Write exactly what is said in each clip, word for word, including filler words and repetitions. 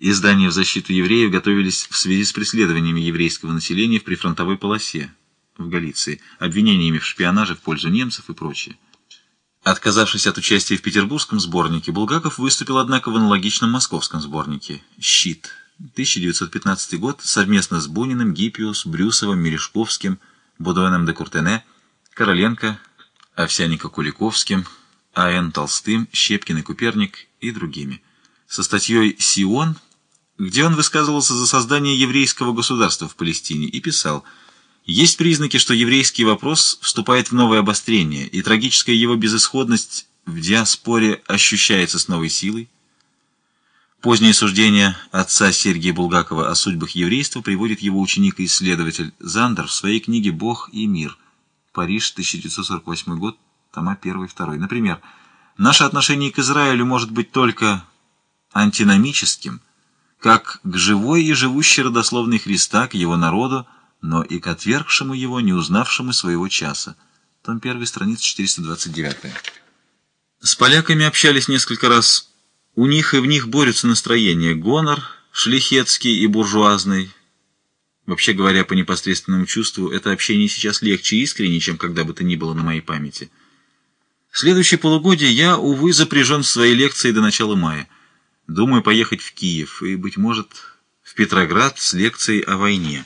Издания в защиту евреев готовились в связи с преследованиями еврейского населения в прифронтовой полосе в Галиции, обвинениями в шпионаже в пользу немцев и прочее. Отказавшись от участия в петербургском сборнике, Булгаков выступил, однако, в аналогичном московском сборнике «Щит», тысяча девятьсот пятнадцатый год, совместно с Буниным, Гиппиус, Брюсовым, Мережковским, Бодуэном де Куртене, Короленко, Овсяннико-Куликовским, А Н Толстым, Щепкин и Куперник и другими, со статьей «Сион», где он высказывался за создание еврейского государства в Палестине и писал: «Есть признаки, что еврейский вопрос вступает в новое обострение, и трагическая его безысходность в диаспоре ощущается с новой силой». Позднее суждение отца Сергия Булгакова о судьбах еврейства приводит его ученик и исследователь Зандер в своей книге «Бог и мир». Париж, тысяча девятьсот сорок восьмой год, тома первый и второй. Например, «Наше отношение к Израилю может быть только антиномическим, как к живой и живущей родословной Христа, к его народу, но и к отвергшему его, не узнавшему своего часа». Том первый, страница четыреста двадцать девять. С поляками общались несколько раз. У них и в них борются настроения гонор, шляхетский и буржуазный. Вообще говоря, по непосредственному чувству, это общение сейчас легче и искреннее, чем когда бы то ни было на моей памяти. Следующее полугодие я, увы, запряжен в своей лекции до начала мая. Думаю поехать в Киев и, быть может, в Петроград с лекцией о войне.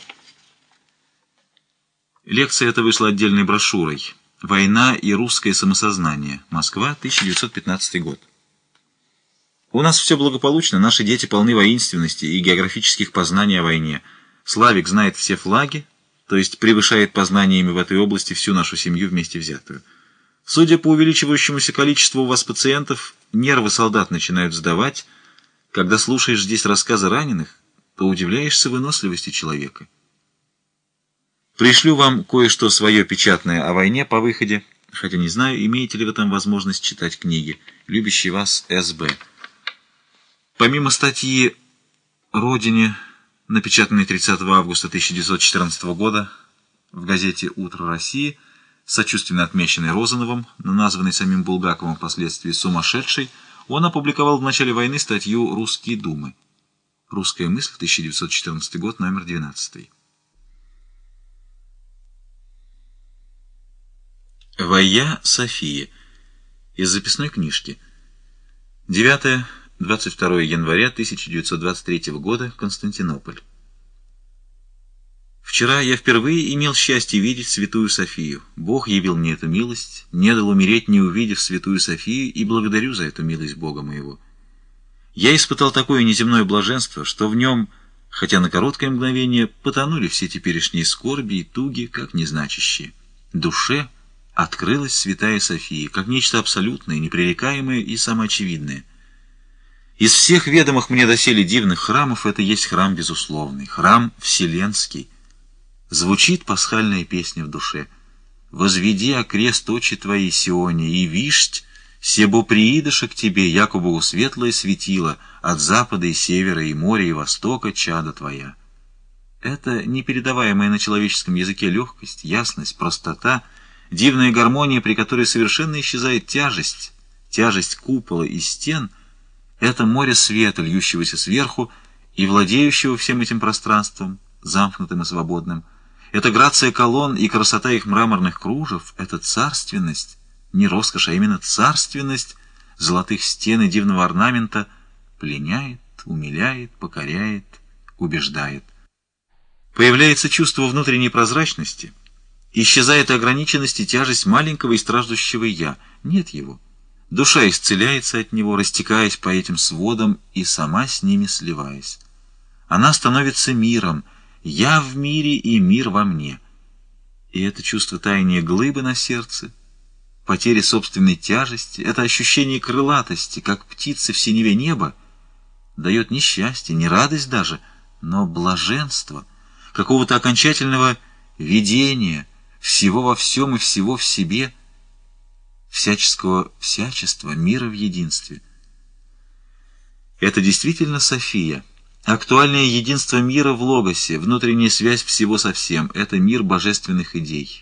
Лекция эта вышла отдельной брошюрой «Война и русское самосознание. Москва, тысяча девятьсот пятнадцатый год». У нас все благополучно, наши дети полны воинственности и географических познаний о войне. Славик знает все флаги, то есть превышает познаниями в этой области всю нашу семью вместе взятую. Судя по увеличивающемуся количеству у вас пациентов, нервы солдат начинают сдавать. Когда слушаешь здесь рассказы раненых, то удивляешься выносливости человека. Пришлю вам кое-что свое печатное о войне по выходе, хотя не знаю, имеете ли вы там возможность читать книги. Любящий вас С Б Помимо статьи «Родине», напечатанной тридцатого августа тысяча девятьсот четырнадцатого года в газете «Утро России», сочувственно отмеченной Розановым, но названной самим Булгаковым впоследствии «Сумасшедшей», он опубликовал в начале войны статью «Русские думы». «Русская мысль», тысяча девятьсот четырнадцатый год, номер двенадцатый. Вая София. Из записной книжки. девятое-двадцать второе января тысяча девятьсот двадцать третьего года. Константинополь. Вчера я впервые имел счастье видеть святую Софию. Бог явил мне эту милость, не дал умереть, не увидев святую Софию, и благодарю за эту милость Бога моего. Я испытал такое неземное блаженство, что в нем, хотя на короткое мгновение, потонули все теперешние скорби и туги, как незначащие. Душе открылась святая София, как нечто абсолютное, непререкаемое и самоочевидное. Из всех ведомых мне доселе дивных храмов это есть храм безусловный, храм вселенский. Звучит пасхальная песня в душе: «Возведи окрест очи твои, Сионе, и вишть, себо приидыша к тебе, якобы светлое светило, от запада и севера, и моря, и востока, чада твоя». Это непередаваемая на человеческом языке легкость, ясность, простота, дивная гармония, при которой совершенно исчезает тяжесть, тяжесть купола и стен. Это море света, льющегося сверху и владеющего всем этим пространством, замкнутым и свободным. Это грация колонн и красота их мраморных кружев, это царственность, не роскошь, а именно царственность золотых стен и дивного орнамента пленяет, умиляет, покоряет, убеждает. Появляется чувство внутренней прозрачности, исчезает ограниченность и тяжесть маленького и страждущего «я». Нет его. Душа исцеляется от него, растекаясь по этим сводам и сама с ними сливаясь. Она становится миром. «Я в мире, и мир во мне». И это чувство таяния глыбы на сердце, потери собственной тяжести, это ощущение крылатости, как птицы в синеве неба, дает не счастье, не радость даже, но блаженство, какого-то окончательного видения всего во всем и всего в себе, всяческого всячества, мира в единстве. Это действительно София, актуальное единство мира в Логосе, внутренняя связь всего со всем, это мир божественных идей.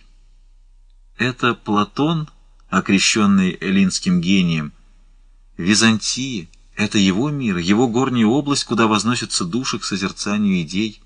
Это Платон, окрещенный эллинским гением, Византия, Это его мир, его горняя область, куда возносятся души к созерцанию идей.